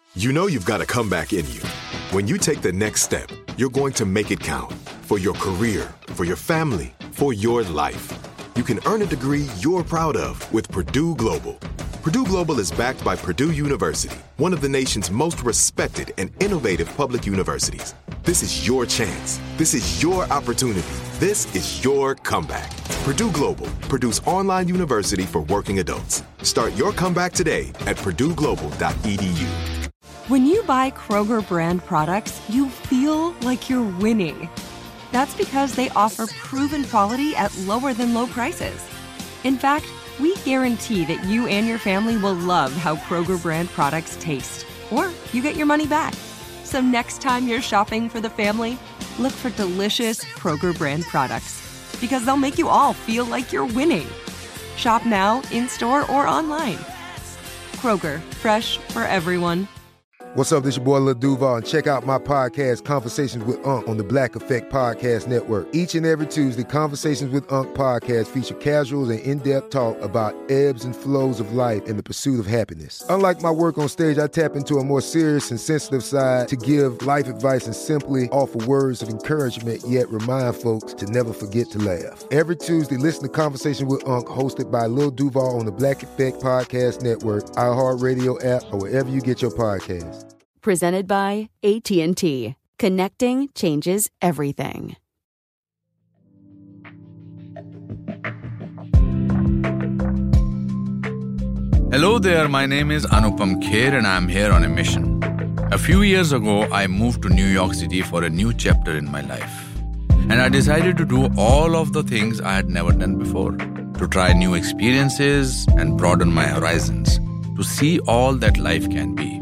You know you've got a comeback in you. When you take the next step, you're going to make it count. For your career, for your family, for your life. You can earn a degree you're proud of with Purdue Global. Purdue Global is backed by Purdue University, one of the nation's most respected and innovative public universities. This is your chance. This is your opportunity. This is your comeback. Purdue Global, Purdue's online university for working adults. Start your comeback today at purdueglobal.edu. When you buy Kroger brand products, you feel like you're winning. That's because they offer proven quality at lower than low prices. In fact, we guarantee that you and your family will love how Kroger brand products taste, or you get your money back. So next time you're shopping for the family, look for delicious Kroger brand products, because they'll make you all feel like you're winning. Shop now, in-store, or online. Kroger, fresh for everyone. What's up, this your boy Lil Duval, and check out my podcast, Conversations with Unc, on the Black Effect Podcast Network. Each and every Tuesday, Conversations with Unc podcast feature casual and in-depth talk about ebbs and flows of life and the pursuit of happiness. Unlike my work on stage, I tap into a more serious and sensitive side to give life advice and simply offer words of encouragement, yet remind folks to never forget to laugh. Every Tuesday, listen to Conversations with Unc, hosted by Lil Duval on the Black Effect Podcast Network, iHeartRadio app, or wherever you get your podcasts. Presented by AT&T. Connecting changes everything. Hello there, my name is Anupam Kher and I'm here on a mission. A few years ago, I moved to New York City for a new chapter in my life. And I decided to do all of the things I had never done before. To try new experiences and broaden my horizons. To see all that life can be.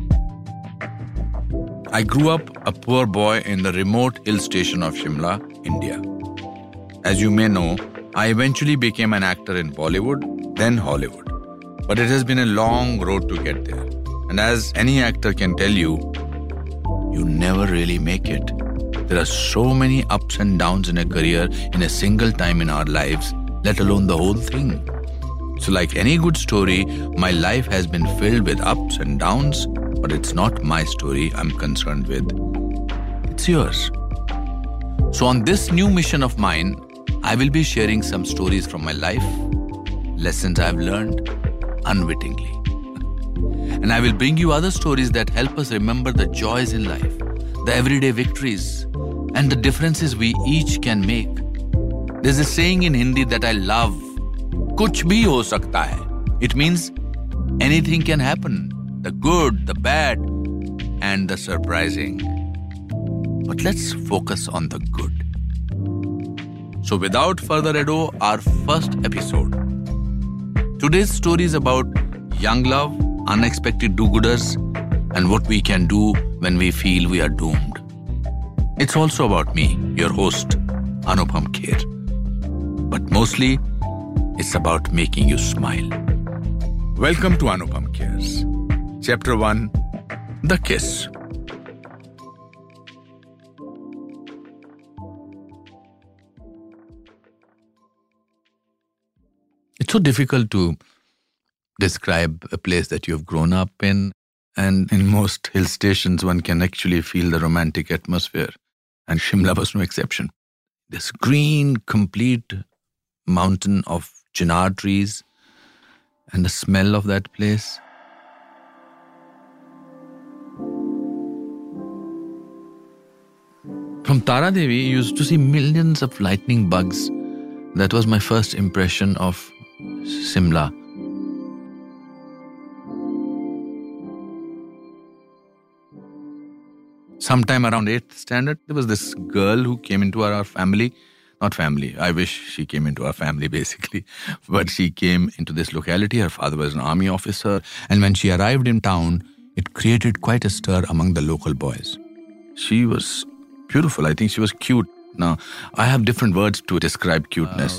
I grew up a poor boy in the remote hill station of Shimla, India. As you may know, I eventually became an actor in Bollywood, then Hollywood. But it has been a long road to get there. And as any actor can tell you, you never really make it. There are so many ups and downs in a career in a single time in our lives, let alone the whole thing. So like any good story, my life has been filled with ups and downs, but it's not my story I'm concerned with. It's yours. So on this new mission of mine, I will be sharing some stories from my life, lessons I've learned unwittingly. And I will bring you other stories that help us remember the joys in life, the everyday victories, and the differences we each can make. There's a saying in Hindi that I love, Kuch bhi ho sakta hai. It means anything can happen. The good, the bad, and the surprising. But let's focus on the good. So without further ado, our first episode. Today's story is about young love, unexpected do-gooders, and what we can do when we feel we are doomed. It's also about me, your host, Anupam Kher. But mostly, it's about making you smile. Welcome to Anupam Cares. Chapter 1, The Kiss. It's so difficult to describe a place that you've grown up in, and in most hill stations one can actually feel the romantic atmosphere, and Shimla was no exception. This green, complete mountain of chinar trees and the smell of that place. From Tara Devi, you used to see millions of lightning bugs. That was my first impression of Shimla. Sometime around 8th standard, there was this girl who came into our family. Not family, I wish she came into our family basically. But she came into this locality. Her father was an army officer. And when she arrived in town, it created quite a stir among the local boys. She was beautiful. I think she was cute. Now, I have different words to describe cuteness.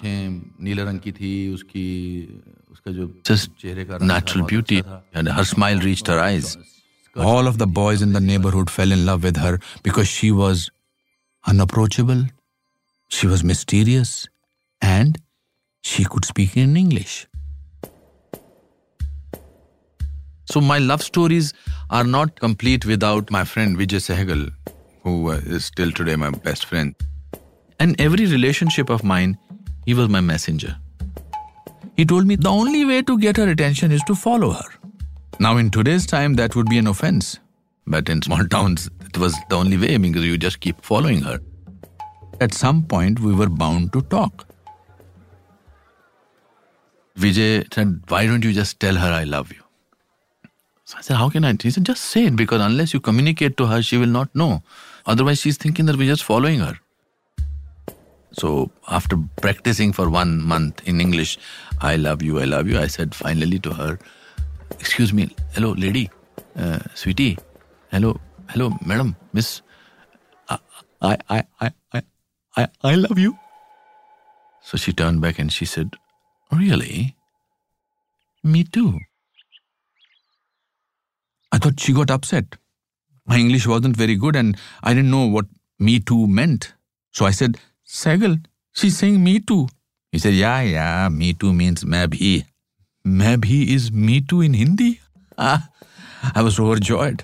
Just natural beauty. And her smile reached her eyes. All of the boys in the neighborhood fell in love with her because she was unapproachable, she was mysterious, and she could speak in English. So my love stories are not complete without my friend Vijay Sehgal, who is still today my best friend. And every relationship of mine, he was my messenger. He told me the only way to get her attention is to follow her. Now in today's time, that would be an offense. But in small towns, it was the only way because you just keep following her. At some point, we were bound to talk. Vijay said, why don't you just tell her I love you? So I said, how can I? He said, just say it, because unless you communicate to her, she will not know. Otherwise, she's thinking that we're just following her. So after practicing for 1 month in English, I love you, I said finally to her, excuse me, hello lady, sweetie, hello madam, miss, I love you. So she turned back and she said, really? Me too. I thought she got upset. My English wasn't very good and I didn't know what me too meant. So I said, Sehgal, she's saying me too. He said, yeah, me too means main bhi. Main bhi is me too in Hindi. I was overjoyed.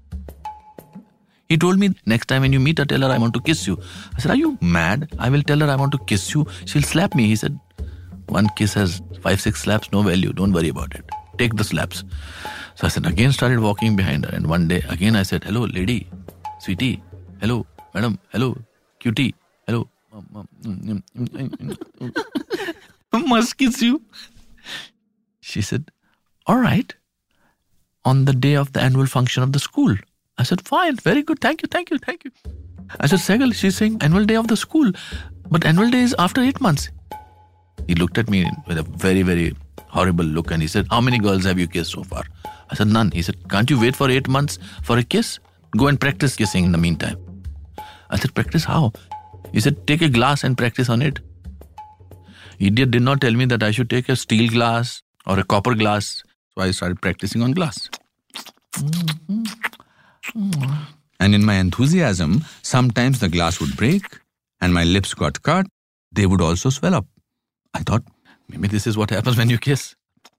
He told me, next time when you meet her, tell her I want to kiss you. I said, are you mad? I will tell her I want to kiss you. She'll slap me. He said, one kiss has 5-6 slaps, no value. Don't worry about it. Take the slaps. So I said, again started walking behind her. And one day, again I said, hello, lady, sweetie, hello, madam, hello, cutie, hello. Must kiss you. She said, all right. On the day of the annual function of the school. I said, fine, very good, thank you. I said, Sehgal, she's saying annual day of the school, but annual day is after 8 months. He looked at me with a very, very horrible look and he said, how many girls have you kissed so far? I said, none. He said, can't you wait for 8 months for a kiss? Go and practice kissing in the meantime. I said, practice how? He said, take a glass and practice on it. Idiot did not tell me that I should take a steel glass or a copper glass. So I started practicing on glass. And in my enthusiasm, sometimes the glass would break and my lips got cut. They would also swell up. I thought, maybe this is what happens when you kiss.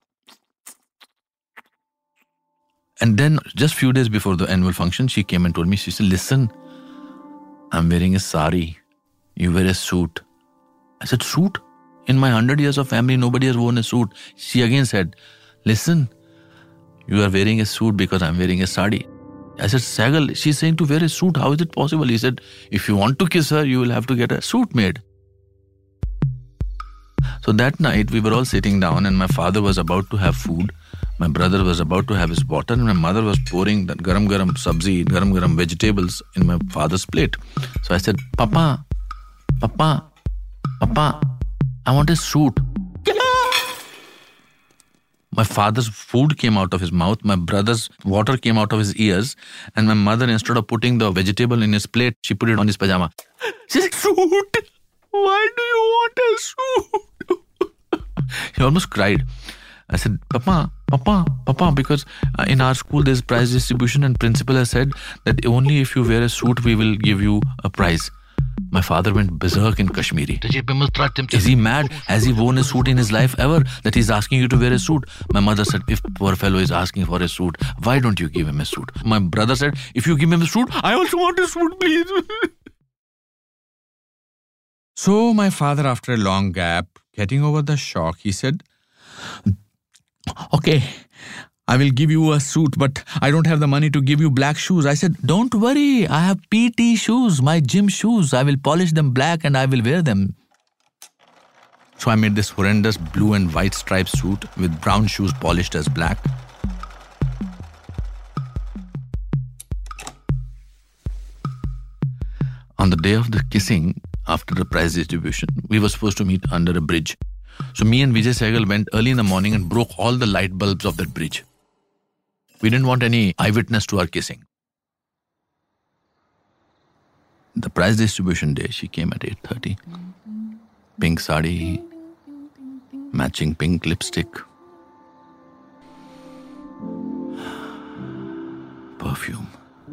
And then just few days before the annual function, she came and told me, she said, listen, I'm wearing a sari. You wear a suit. I said, suit? In my 100 years of family, nobody has worn a suit. She again said, listen, you are wearing a suit because I'm wearing a sari. I said, Sehgal, she's saying to wear a suit. How is it possible? He said, if you want to kiss her, you will have to get a suit made. So that night, we were all sitting down and my father was about to have food. My brother was about to have his water and my mother was pouring that garam sabzi, garam vegetables in my father's plate. So I said, Papa, I want a suit. My father's food came out of his mouth, my brother's water came out of his ears, and my mother, instead of putting the vegetable in his plate, she put it on his pajama. She said, suit? Why do you want a suit? He almost cried. I said, Papa, because in our school there's prize distribution and principal has said that only if you wear a suit, we will give you a prize. My father went berserk in Kashmiri. Is he mad? Has he worn a suit in his life ever that he's asking you to wear a suit? My mother said, if poor fellow is asking for a suit, why don't you give him a suit? My brother said, if you give him a suit, I also want a suit, please. So my father, after a long gap, getting over the shock, he said, okay, I will give you a suit, but I don't have the money to give you black shoes. I said, don't worry, I have PT shoes, my gym shoes. I will polish them black and I will wear them. So I made this horrendous blue and white striped suit with brown shoes polished as black. On the day of the kissing, after the prize distribution, we were supposed to meet under a bridge. So me and Vijay Sehgal went early in the morning and broke all the light bulbs of that bridge. We didn't want any eyewitness to our kissing. The prize distribution day, she came at 8:30. Pink sari, matching pink lipstick, perfume.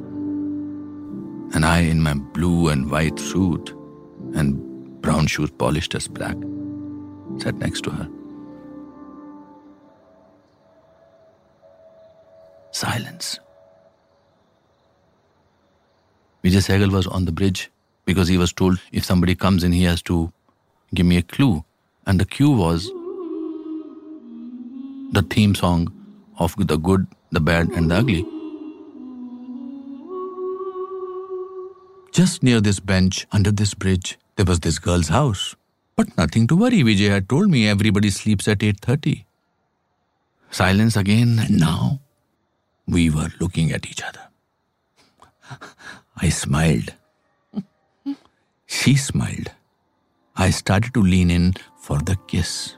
And I in my blue and white suit and brown shoes polished as black, sat next to her. Silence. Vijay Sehgal was on the bridge because he was told if somebody comes in, he has to give me a clue. And the clue was the theme song of The Good, the Bad and the Ugly. Just near this bench, under this bridge, there was this girl's house. But nothing to worry, Vijay had told me everybody sleeps at 8:30. Silence again, and now we were looking at each other. I smiled. She smiled. I started to lean in for the kiss.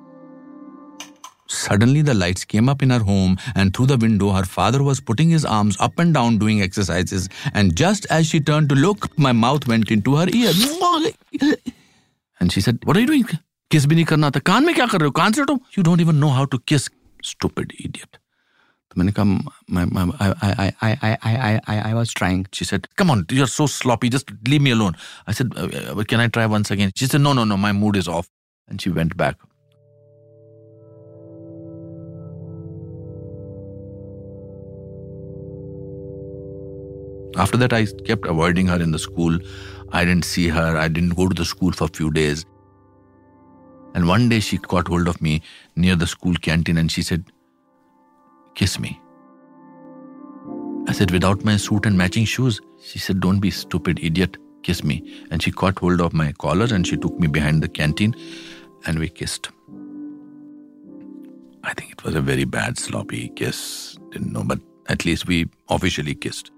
Suddenly the lights came up in her home, and through the window her father was putting his arms up and down doing exercises, and just as she turned to look, my mouth went into her ear. And she said, "What are you doing? Kiss bhi nahi karna tha. Kaan mein kya kar rahe ho? Kaan se hato. You don't even know how to kiss. Stupid idiot." I was trying. She said, "Come on, you're so sloppy. Just leave me alone." I said, "Can I try once again?" She said, No, my mood is off." And she went back. After that, I kept avoiding her in the school. I didn't see her. I didn't go to the school for a few days. And one day she caught hold of me near the school canteen and she said, "Kiss me." I said, "Without my suit and matching shoes?" She said, "Don't be stupid, idiot. Kiss me." And she caught hold of my collar and she took me behind the canteen and we kissed. I think it was a very bad, sloppy kiss. Didn't know, but at least we officially kissed.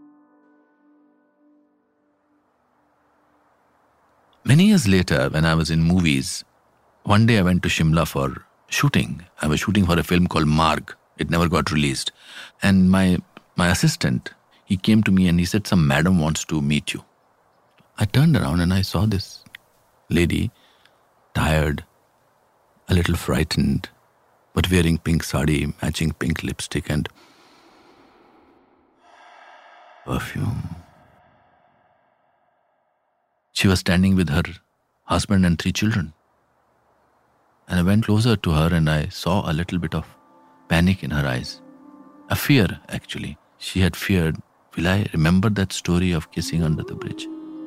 Many years later, when I was in movies, one day I went to Shimla for shooting. I was shooting for a film called Marg. It never got released. And my assistant, he came to me and he said, "Some madam wants to meet you." I turned around and I saw this lady, tired, a little frightened, but wearing pink sari, matching pink lipstick and perfume. She was standing with her husband and 3 children. And I went closer to her and I saw a little bit of panic in her eyes. A fear, actually. She had feared, will I remember that story of kissing under the bridge?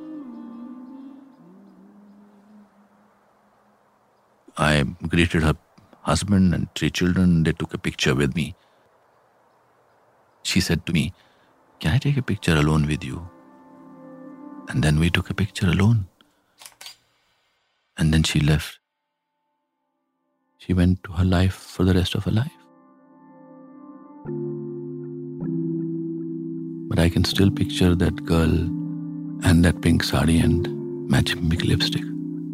I greeted her husband and 3 children. They took a picture with me. She said to me, "Can I take a picture alone with you?" And then we took a picture alone. And then she left. She went to her life for the rest of her life. But I can still picture that girl and that pink sari and matching pink lipstick.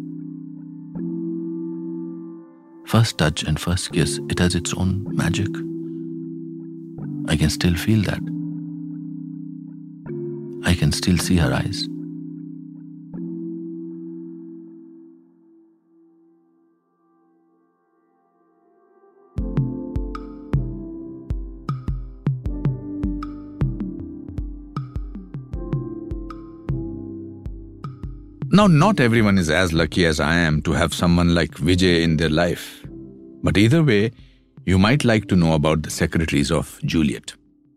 First touch and first kiss, it has its own magic. I can still feel that. I can still see her eyes. Now, not everyone is as lucky as I am to have someone like Vijay in their life. But either way, you might like to know about the secretaries of Juliet.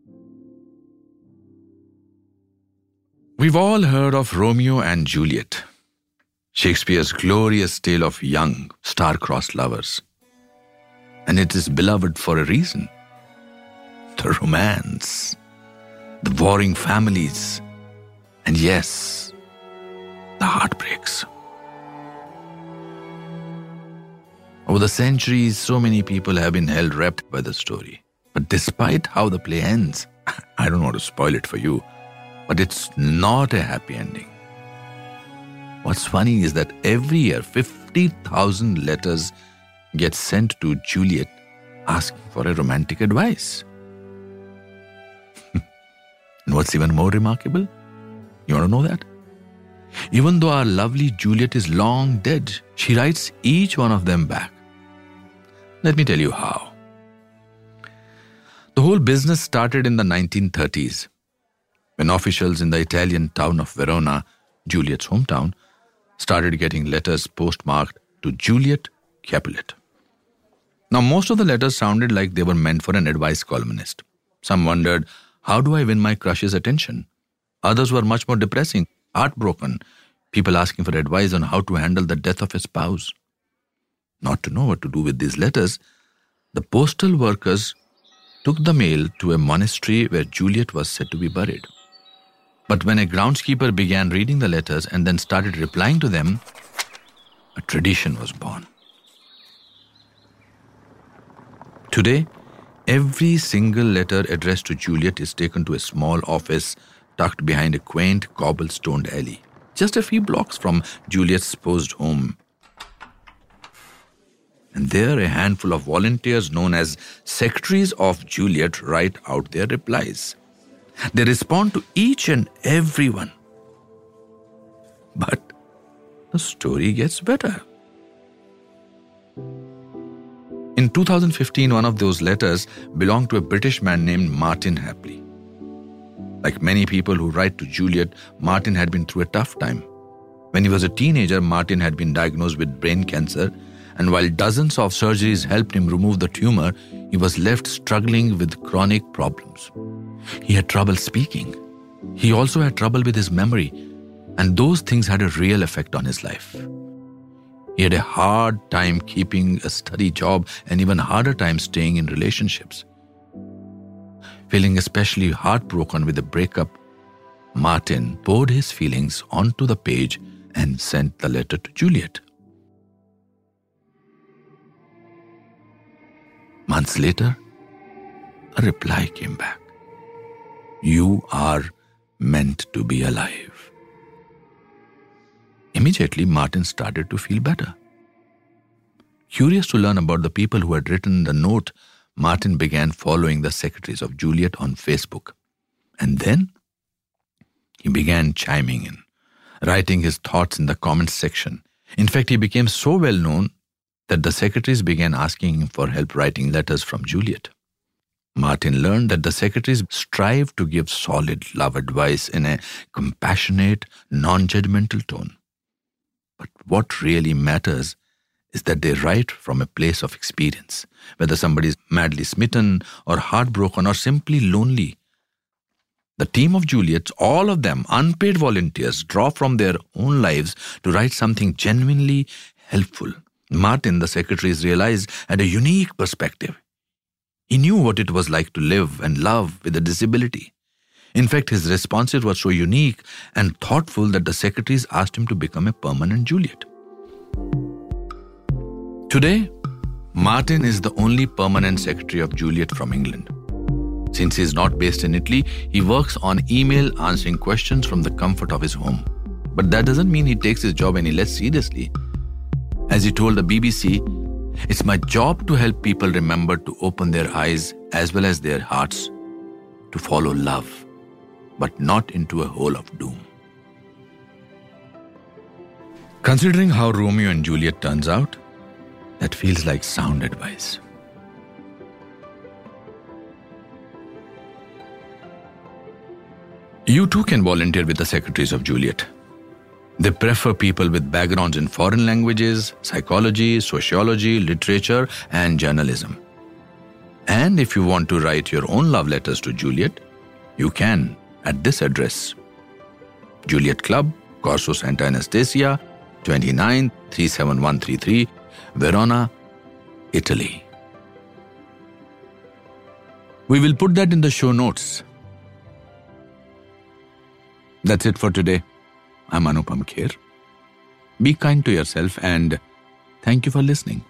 We've all heard of Romeo and Juliet, Shakespeare's glorious tale of young, star-crossed lovers. And it is beloved for a reason. The romance, the warring families, and yes, the heartbreaks. Over the centuries, so many people have been held rapt by the story. But despite how the play ends, I don't want to spoil it for you, but it's not a happy ending. What's funny is that every year, 50,000 letters get sent to Juliet asking for a romantic advice. And what's even more remarkable? You want to know that? Even though our lovely Juliet is long dead, she writes each one of them back. Let me tell you how. The whole business started in the 1930s, when officials in the Italian town of Verona, Juliet's hometown, started getting letters postmarked to Juliet Capulet. Now, most of the letters sounded like they were meant for an advice columnist. Some wondered, how do I win my crush's attention? Others were much more depressing, heartbroken, people asking for advice on how to handle the death of a spouse. Not to know what to do with these letters, the postal workers took the mail to a monastery where Juliet was said to be buried. But when a groundskeeper began reading the letters and then started replying to them, a tradition was born. Today, every single letter addressed to Juliet is taken to a small office tucked behind a quaint cobblestoned alley, just a few blocks from Juliet's supposed home. And there, a handful of volunteers known as Secretaries of Juliet write out their replies. They respond to each and every one. But the story gets better. In 2015, one of those letters belonged to a British man named Martin Hapley. Like many people who write to Juliet, Martin had been through a tough time. When he was a teenager, Martin had been diagnosed with brain cancer, and while dozens of surgeries helped him remove the tumor, he was left struggling with chronic problems. He had trouble speaking. He also had trouble with his memory, and those things had a real effect on his life. He had a hard time keeping a steady job and even harder time staying in relationships. Feeling especially heartbroken with the breakup, Martin poured his feelings onto the page and sent the letter to Juliet. Months later, a reply came back. You are meant to be alive. Immediately, Martin started to feel better. Curious to learn about the people who had written the note, Martin began following the Secretaries of Juliet on Facebook. And then, he began chiming in, writing his thoughts in the comments section. In fact, he became so well known that the secretaries began asking him for help writing letters from Juliet. Martin learned that the secretaries strive to give solid love advice in a compassionate, non-judgmental tone. But what really matters is that they write from a place of experience, whether somebody is madly smitten or heartbroken or simply lonely. The team of Juliet, all of them unpaid volunteers, draw from their own lives to write something genuinely helpful. Martin, the secretaries realized, had a unique perspective. He knew what it was like to live and love with a disability. In fact, his responses were so unique and thoughtful that the secretaries asked him to become a permanent Juliet. Today, Martin is the only permanent secretary of Juliet from England. Since he is not based in Italy, he works on email answering questions from the comfort of his home. But that doesn't mean he takes his job any less seriously. As he told the BBC, it's my job to help people remember to open their eyes as well as their hearts, to follow love, but not into a hole of doom. Considering how Romeo and Juliet turns out, that feels like sound advice. You too can volunteer with the Secretaries of Juliet. They prefer people with backgrounds in foreign languages, psychology, sociology, literature, and journalism. And if you want to write your own love letters to Juliet, you can at this address: Juliet Club, Corso Santa Anastasia, 29 37133, Verona, Italy. We will put that in the show notes. That's it for today. I'm Anupam Kher. Be kind to yourself and thank you for listening.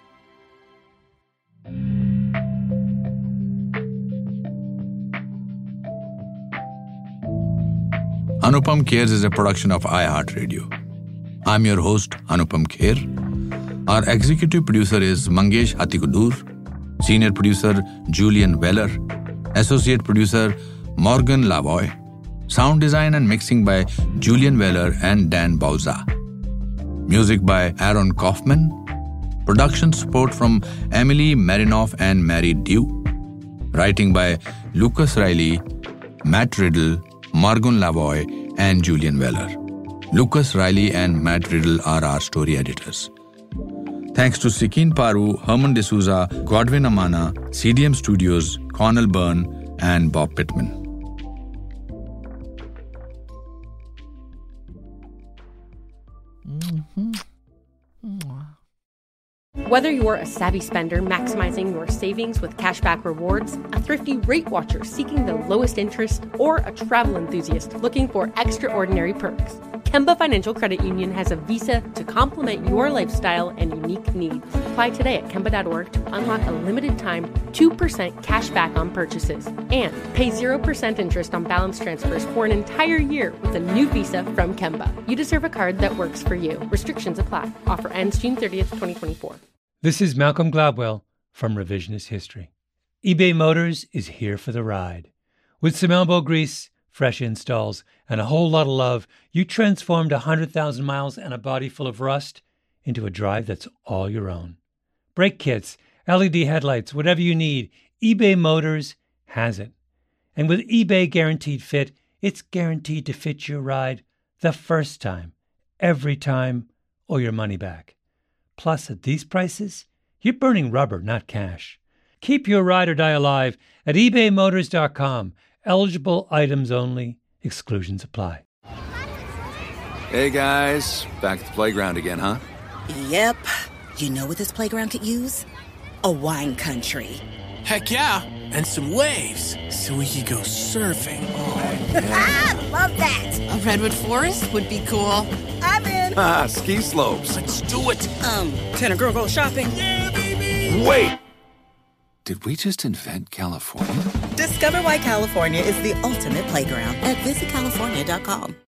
Anupam Cares is a production of iHeartRadio. I'm your host, Anupam Kher. Our executive producer is Mangesh Hatikudur, senior producer Julian Weller, associate producer Morgan Lavoy, sound design and mixing by Julian Weller and Dan Bauza. Music by Aaron Kaufman. Production support from Emily Marinoff and Mary Dew. Writing by Lucas Riley, Matt Riddle, Morgan Lavoy, and Julian Weller. Lucas Riley and Matt Riddle are our story editors. Thanks to Sikeen Paru, Herman D'Souza, Godwin Amana, CDM Studios, Connell Byrne, and Bob Pittman. Whether you're a savvy spender maximizing your savings with cashback rewards, a thrifty rate watcher seeking the lowest interest, or a travel enthusiast looking for extraordinary perks, Kemba Financial Credit Union has a visa to complement your lifestyle and unique needs. Apply today at Kemba.org to unlock a limited-time 2% cash back on purchases and pay 0% interest on balance transfers for an entire year with a new visa from Kemba. You deserve a card that works for you. Restrictions apply. Offer ends June 30th, 2024. This is Malcolm Gladwell from Revisionist History. eBay Motors is here for the ride. With some elbow grease, fresh installs, and a whole lot of love, you transformed 100,000 miles and a body full of rust into a drive that's all your own. Brake kits, LED headlights, whatever you need, eBay Motors has it. And with eBay Guaranteed Fit, it's guaranteed to fit your ride the first time, every time, or your money back. Plus, at these prices, you're burning rubber, not cash. Keep your ride or die alive at ebaymotors.com. Eligible items only. Exclusions apply. Hey, guys. Back at the playground again, huh? Yep. You know what this playground could use? A wine country. Heck yeah. And some waves so we could go surfing. Oh, yeah. Love that. A redwood forest would be cool. I'm in. Ski slopes. Let's do it. Can a girl go shopping? Yeah, baby. Wait. Did we just invent California? Discover why California is the ultimate playground at visitcalifornia.com.